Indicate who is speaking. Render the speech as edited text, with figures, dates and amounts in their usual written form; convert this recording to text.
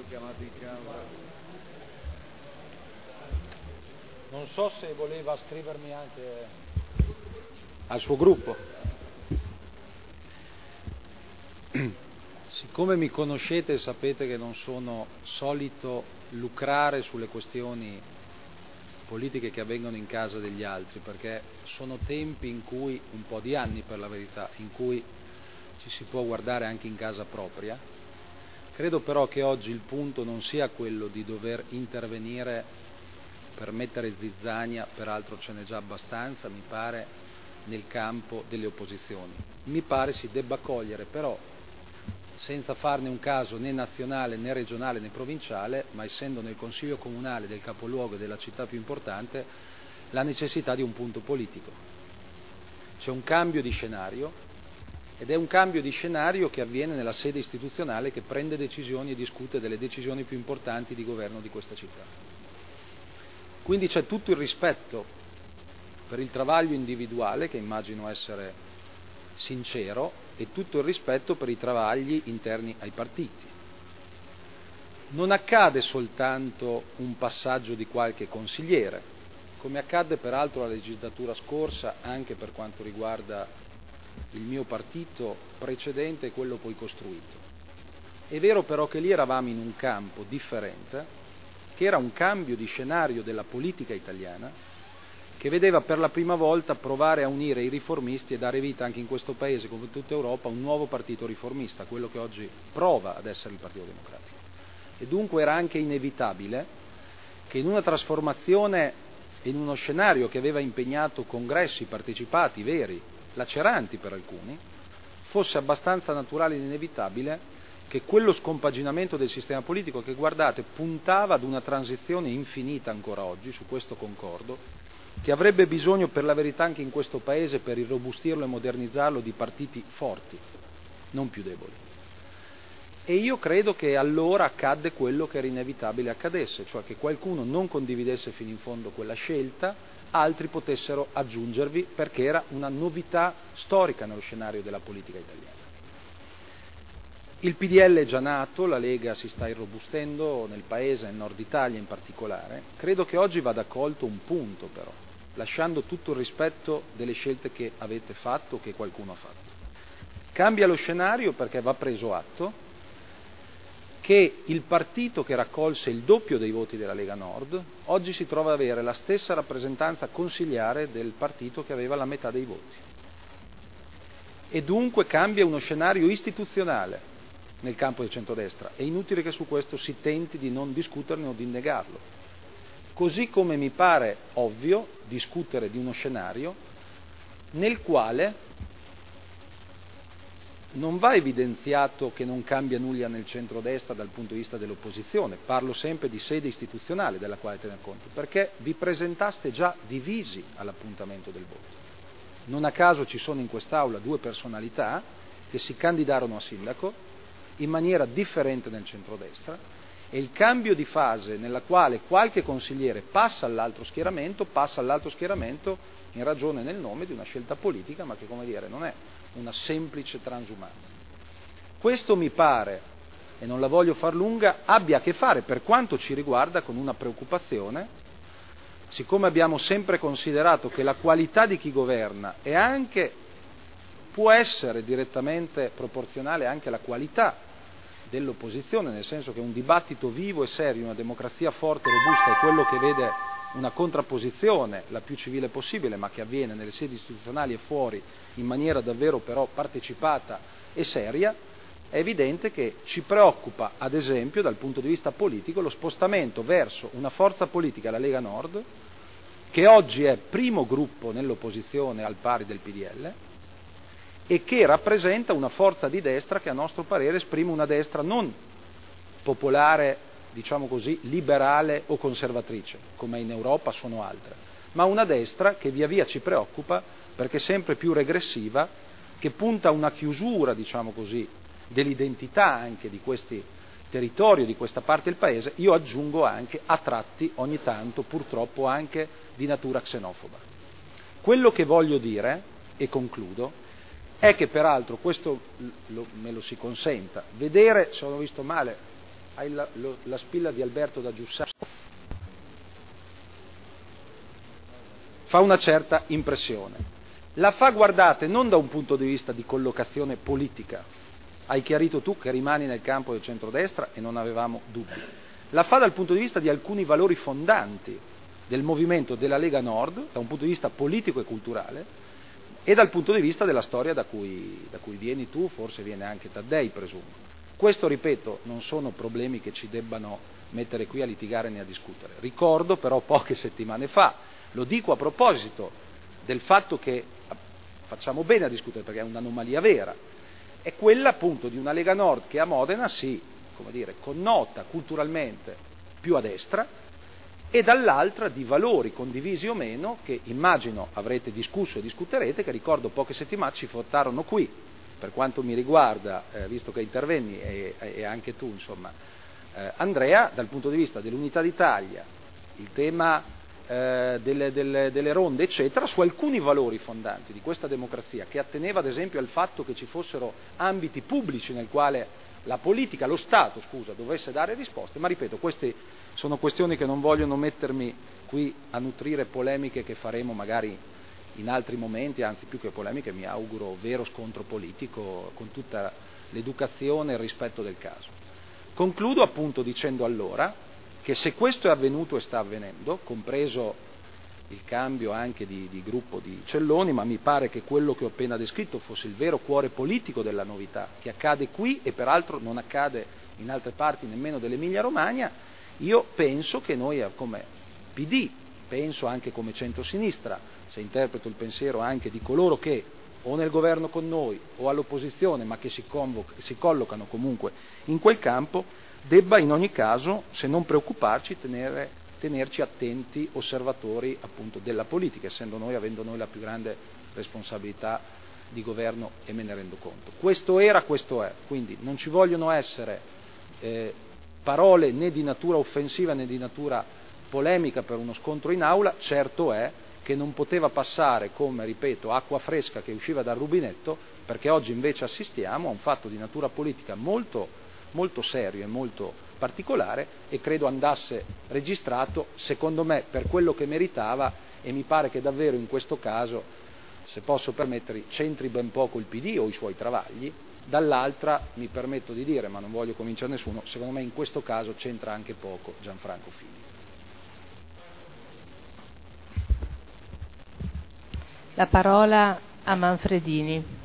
Speaker 1: chiamato in causa.
Speaker 2: Non so se voleva scrivermi anche al suo gruppo. Siccome mi conoscete sapete che non sono solito lucrare sulle questioni politiche che avvengono in casa degli altri, perché sono tempi in cui, un po' di anni per la verità, in cui ci si può guardare anche in casa propria. Credo però che oggi il punto non sia quello di dover intervenire per mettere zizzania, peraltro ce n'è già abbastanza, mi pare, nel campo delle opposizioni. Mi pare si debba cogliere però, senza farne un caso né nazionale né regionale né provinciale, ma essendo nel Consiglio Comunale del capoluogo e della città più importante, la necessità di un punto politico. C'è un cambio di scenario ed è un cambio di scenario che avviene nella sede istituzionale che prende decisioni e discute delle decisioni più importanti di governo di questa città. Quindi c'è tutto il rispetto per il travaglio individuale, che immagino essere sincero, e tutto il rispetto per i travagli interni ai partiti. Non accade soltanto un passaggio di qualche consigliere, come accadde peraltro la legislatura scorsa anche per quanto riguarda il mio partito precedente e quello poi costruito. È vero però che lì eravamo in un campo differente, che era un cambio di scenario della politica italiana, che vedeva per la prima volta provare a unire i riformisti e dare vita anche in questo Paese, come in tutta Europa, a un nuovo partito riformista, quello che oggi prova ad essere il Partito Democratico. E dunque era anche inevitabile che in una trasformazione, in uno scenario che aveva impegnato congressi partecipati, veri, laceranti per alcuni, fosse abbastanza naturale ed inevitabile che quello scompaginamento del sistema politico, che guardate puntava ad una transizione infinita ancora oggi, su questo concordo, che avrebbe bisogno per la verità anche in questo Paese, per irrobustirlo e modernizzarlo, di partiti forti, non più deboli. E io credo che allora accadde quello che era inevitabile accadesse, cioè che qualcuno non condividesse fino in fondo quella scelta, altri potessero aggiungervi, perché era una novità storica nello scenario della politica italiana. Il PDL è già nato, la Lega si sta irrobustendo nel Paese, nel nord Italia in particolare. Credo che oggi vada colto un punto però, lasciando tutto il rispetto delle scelte che avete fatto, che qualcuno ha fatto. Cambia lo scenario perché va preso atto che il partito che raccolse il doppio dei voti della Lega Nord oggi si trova ad avere la stessa rappresentanza consigliare del partito che aveva la metà dei voti. E dunque cambia uno scenario istituzionale nel campo del centrodestra. È inutile che su questo si tenti di non discuterne o di negarlo. Così come mi pare ovvio discutere di uno scenario nel quale non va evidenziato che non cambia nulla nel centrodestra dal punto di vista dell'opposizione, parlo sempre di sede istituzionale della quale tener conto, perché vi presentaste già divisi all'appuntamento del voto. Non a caso ci sono in quest'Aula due personalità che si candidarono a sindaco in maniera differente nel centrodestra, e il cambio di fase nella quale qualche consigliere passa all'altro schieramento in ragione nel nome di una scelta politica, ma che, come dire, non è una semplice transumanza. Questo mi pare, e non la voglio far lunga, abbia a che fare, per quanto ci riguarda, con una preoccupazione, siccome abbiamo sempre considerato che la qualità di chi governa è anche, può essere direttamente proporzionale anche alla qualità dell'opposizione, nel senso che un dibattito vivo e serio, una democrazia forte e robusta è quello che vede una contrapposizione la più civile possibile, ma che avviene nelle sedi istituzionali e fuori in maniera davvero però partecipata e seria. È evidente che ci preoccupa, ad esempio, dal punto di vista politico, lo spostamento verso una forza politica, la Lega Nord, che oggi è primo gruppo nell'opposizione al pari del PDL, e che rappresenta una forza di destra che a nostro parere esprime una destra non popolare, diciamo così, liberale o conservatrice, come in Europa sono altre, ma una destra che via via ci preoccupa perché è sempre più regressiva, che punta a una chiusura, diciamo così, dell'identità anche di questi territori, di questa parte del Paese, io aggiungo anche a tratti ogni tanto purtroppo anche di natura xenofoba. Quello che voglio dire, e concludo, è che peraltro questo me lo si consenta, vedere, se ho visto male, hai la spilla di Alberto da Giussano, fa una certa impressione. La fa, guardate, non da un punto di vista di collocazione politica, hai chiarito tu che rimani nel campo del centrodestra e non avevamo dubbi, la fa dal punto di vista di alcuni valori fondanti del movimento della Lega Nord, da un punto di vista politico e culturale, e dal punto di vista della storia da cui vieni tu, forse viene anche Taddei, presumo. Questo, ripeto, non sono problemi che ci debbano mettere qui a litigare né a discutere. Ricordo però poche settimane fa, lo dico a proposito del fatto che facciamo bene a discutere perché è un'anomalia vera, è quella appunto di una Lega Nord che a Modena si, come dire, connota culturalmente più a destra, e dall'altra di valori condivisi o meno che immagino avrete discusso e discuterete, che ricordo poche settimane ci votarono qui. Per quanto mi riguarda, visto che intervenni e anche tu, insomma, Andrea, dal punto di vista dell'unità d'Italia, il tema delle ronde, eccetera, su alcuni valori fondanti di questa democrazia, che atteneva ad esempio al fatto che ci fossero ambiti pubblici nel quale la politica, lo Stato, scusa, dovesse dare risposte, ma ripeto, queste sono questioni che non vogliono mettermi qui a nutrire polemiche che faremo magari in altri momenti, anzi più che polemiche mi auguro vero scontro politico con tutta l'educazione e il rispetto del caso. Concludo appunto dicendo allora che se questo è avvenuto e sta avvenendo, compreso il cambio anche di gruppo di Celloni, ma mi pare che quello che ho appena descritto fosse il vero cuore politico della novità, che accade qui e peraltro non accade in altre parti nemmeno dell'Emilia Romagna, io penso che noi come PD, penso anche come centrosinistra, se interpreto il pensiero anche di coloro che o nel governo con noi o all'opposizione, ma che si collocano comunque in quel campo, debba in ogni caso, se non preoccuparci, tenerci attenti osservatori appunto della politica, avendo noi la più grande responsabilità di governo, e me ne rendo conto. Questo era, questo è, quindi non ci vogliono essere parole né di natura offensiva né di natura polemica per uno scontro in aula. Certo è che non poteva passare come, ripeto, acqua fresca che usciva dal rubinetto, perché oggi invece assistiamo a un fatto di natura politica molto, molto serio e molto particolare, e credo andasse registrato, secondo me, per quello che meritava, e mi pare che davvero in questo caso, se posso permettere, c'entri ben poco il PD o i suoi travagli. Dall'altra mi permetto di dire, ma non voglio convincere nessuno, secondo me in questo caso c'entra anche poco Gianfranco Fini.
Speaker 1: La parola a Manfredini.